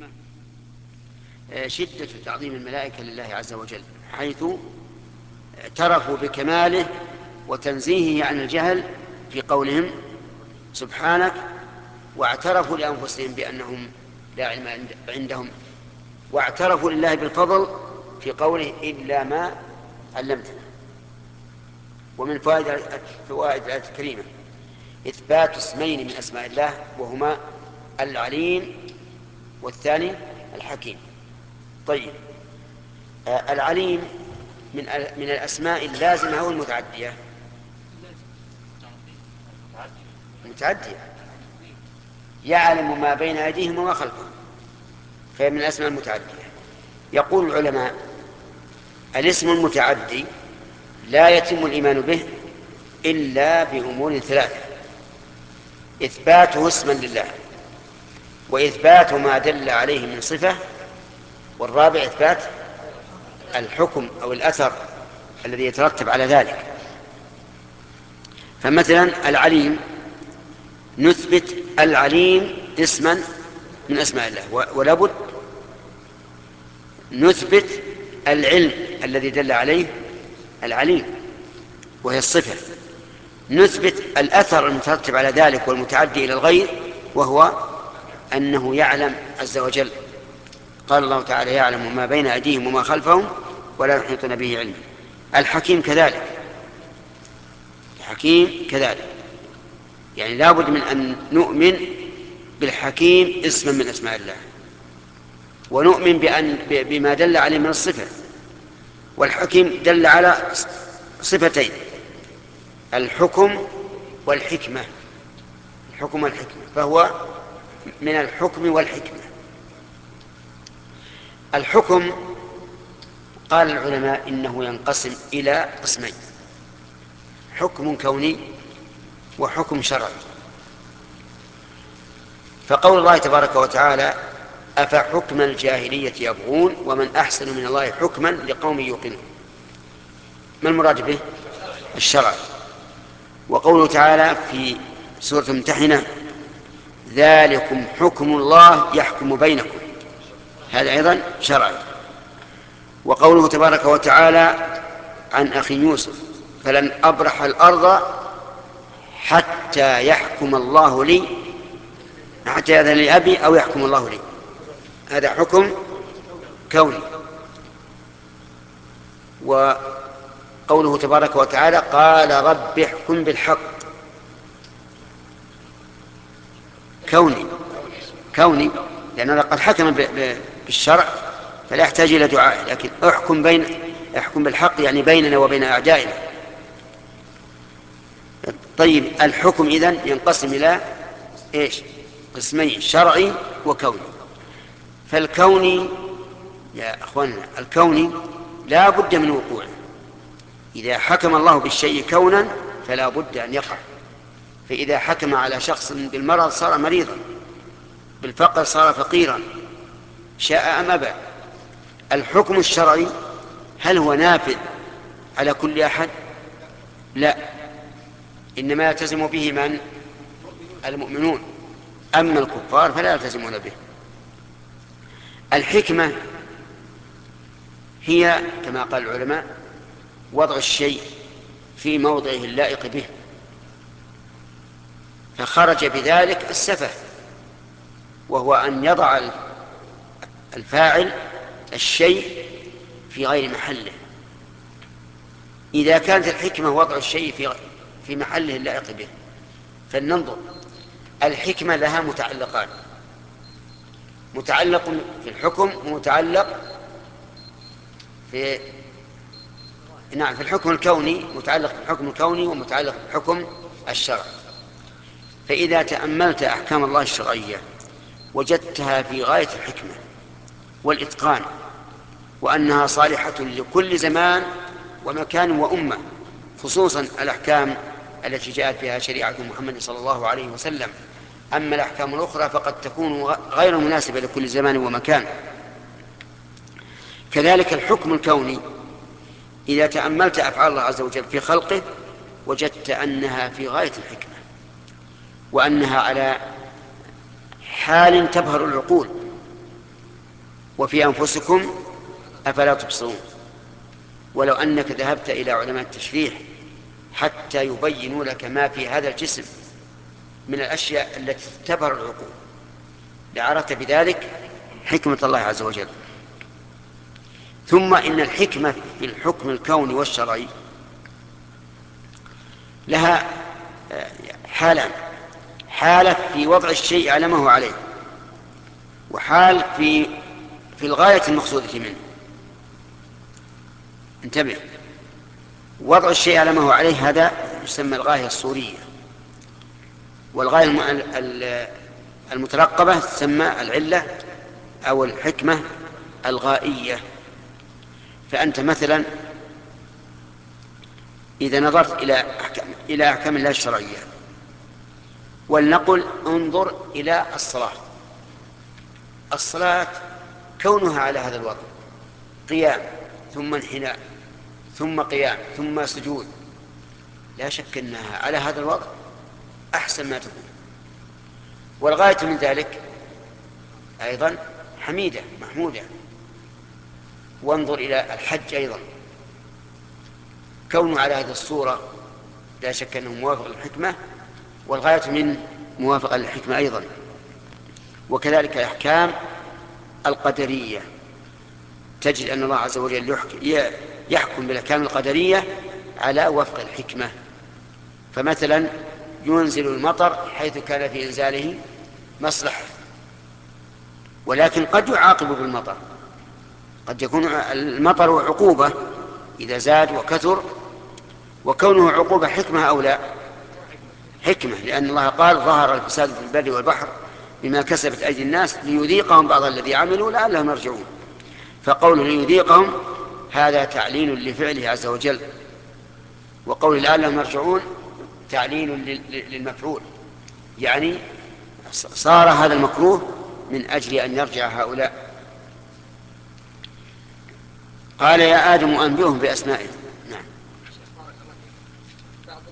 الكريمة شدة تعظيم الملائكة لله عز وجل، حيث اعترفوا بكماله وتنزيهه عن الجهل في قولهم سبحانك، واعترفوا لأنفسهم بأنهم لا علم عندهم، واعترفوا لله بالفضل في قوله إلا ما علمتنا. ومن فوائد الآية الكريمة إثبات اسمين من أسماء الله، وهما العليم والثاني الحكيم. طيب، العليم من الأسماء اللازمة أو المتعدية؟ متعدية، يعلم ما بين أيديهم وما خلفهم، فهي من الأسماء المتعدية. يقول العلماء الاسم المتعدي لا يتم الإيمان به إلا بأمور ثلاثة: إثباته اسما لله، وإثبات ما دل عليه من صفة، والرابع إثبات الحكم أو الأثر الذي يترتب على ذلك. فمثلا العليم نثبت العليم اسما من أسماء الله، ولا بد نثبت العلم الذي دل عليه العليم وهي الصفة، نثبت الأثر المترتب على ذلك والمتعدي إلى الغير وهو أنه يعلم عز وجل. قال الله تعالى يعلم ما بين أيديهم وما خلفهم ولا يحيطون به علما. الحكيم كذلك، الحكيم كذلك، يعني لا بد من أن نؤمن بالحكيم اسما من أسماء الله، ونؤمن بما دل عليه من الصفة. والحكيم دل على صفتين: الحكم والحكمة. الحكم والحكمة، فهو من الحكم والحكمة. الحكم قال العلماء إنه ينقسم إلى قسمين: حكم كوني وحكم شرعي. فقول الله تبارك وتعالى أفحكم الجاهلية يبغون ومن أحسن من الله حكما لقوم يوقنون، ما المراد به؟ الشرع. وقوله تعالى في سورة الممتحنة ذلكم حكم الله يحكم بينكم، هذا أيضا شرعي. وقوله تبارك وتعالى عن أخي يوسف فلن أبرح الأرض حتى يحكم الله لي، حتى يأذن لي أبي أو يحكم الله لي، هذا حكم كوني. وقوله تبارك وتعالى قال رب احكم بالحق، كوني لأنه قد حكم بالشرع فلا يحتاج إلى دعاء، لكن احكم بالحق يعني بيننا وبين أعدائنا. طيب، الحكم إذن ينقسم إلى إيش؟ قسمين: شرعي وكوني. فالكوني يا أخواننا، الكوني لا بد من وقوعه. إذا حكم الله بالشيء كونا فلا بد أن يقع. فإذا حكم على شخص بالمرض صار مريضا، بالفقر صار فقيرا، شاء أم أبى. الحكم الشرعي هل هو نافذ على كل أحد؟ لا، إنما يلتزم به من؟ المؤمنون، أما الكفار فلا يلتزمون به. الحكمة هي كما قال العلماء وضع الشيء في موضعه اللائق به، فخرج بذلك السفه، وهو أن يضع الفاعل الشيء في غير محله. إذا كانت الحكمة وضع الشيء في محله اللائق به، فلننظر. الحكمة لها متعلقان: متعلق في الحكم ومتعلق في في الحكم الكوني، متعلق في الحكم الكوني ومتعلق في الحكم الشرعي. فإذا تأملت أحكام الله الشرعية وجدتها في غاية الحكمة والإتقان، وأنها صالحة لكل زمان ومكان وأمة، خصوصا الأحكام التي جاءت فيها شريعة محمد صلى الله عليه وسلم. أما الأحكام الأخرى فقد تكون غير مناسبة لكل زمان ومكان. كذلك الحكم الكوني، إذا تأملت أفعال الله عز وجل في خلقه وجدت أنها في غاية الحكمة، وأنها على حال تبهر العقول. وفي أنفسكم أفلا تبصرون. ولو أنك ذهبت إلى علماء التشريح حتى يبينوا لك ما في هذا الجسم من الأشياء التي تبهر العقول لعرفت بذلك حكمة الله عز وجل. ثم إن الحكمة في الحكم الكوني والشرعي لها حالان: حالة في وضع الشيء على ما هو عليه، وحال في الغاية المقصودة منه. انتبه، وضع الشيء على ما هو عليه هذا يسمى الغاية الصورية، والغاية المترقبة تسمى العلة أو الحكمة الغائية. فأنت مثلا إذا نظرت إلى أحكام الله الشرعية، ولنقل انظر إلى الصلاة كونها على هذا الوضع، قيام ثم انحناء ثم قيام ثم سجود، لا شك أنها على هذا الوضع أحسن ما تكون، والغاية من ذلك أيضا حميدة محمودة. وانظر إلى الحج أيضا، كونه على هذه الصورة لا شك أنه موافق للحكمة، والغاية من موافقة للحكمة أيضا. وكذلك الأحكام القدرية، تجد أن الله عز وجل يحكم بالأحكام القدرية على وفق الحكمة. فمثلا ينزل المطر حيث كان في إنزاله مصلحة، ولكن قد يعاقب بالمطر، قد يكون المطر عقوبة إذا زاد وكثر، وكونه عقوبة حكمة أو لا؟ حكمة، لأن الله قال ظهر الفساد في البر والبحر بما كسبت أيدي الناس ليذيقهم بعض الذي عملوا لعلهم يرجعون. فقوله ليذيقهم هذا تعليل لفعله عز وجل، وقول لعلهم يرجعون تعليل للمفعول، يعني صار هذا المكروه من أجل أن يرجع هؤلاء. قال يا آدم أنبئهم بأسمائهم،